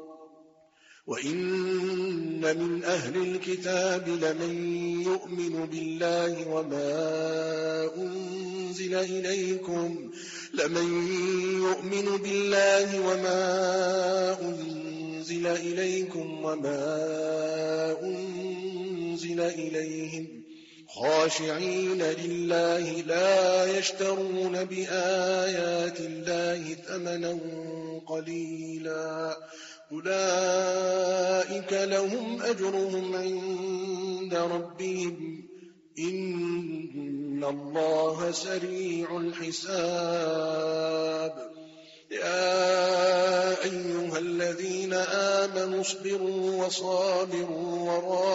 وإن من أهل الكتاب لمن يؤمن بالله وما أنزل إليكم لمن يؤمن بالله وما أنزل إليكم وما أنزل إليهم خاشعين لله لا يشترون بآيات الله ثمنا قليلا أولئك لهم أجرهم عند ربهم إن الله سريع الحساب يا أيها الذين آمنوا اصبروا وصابروا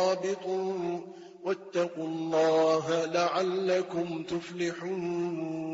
ورابطوا واتقوا الله لعلكم تفلحون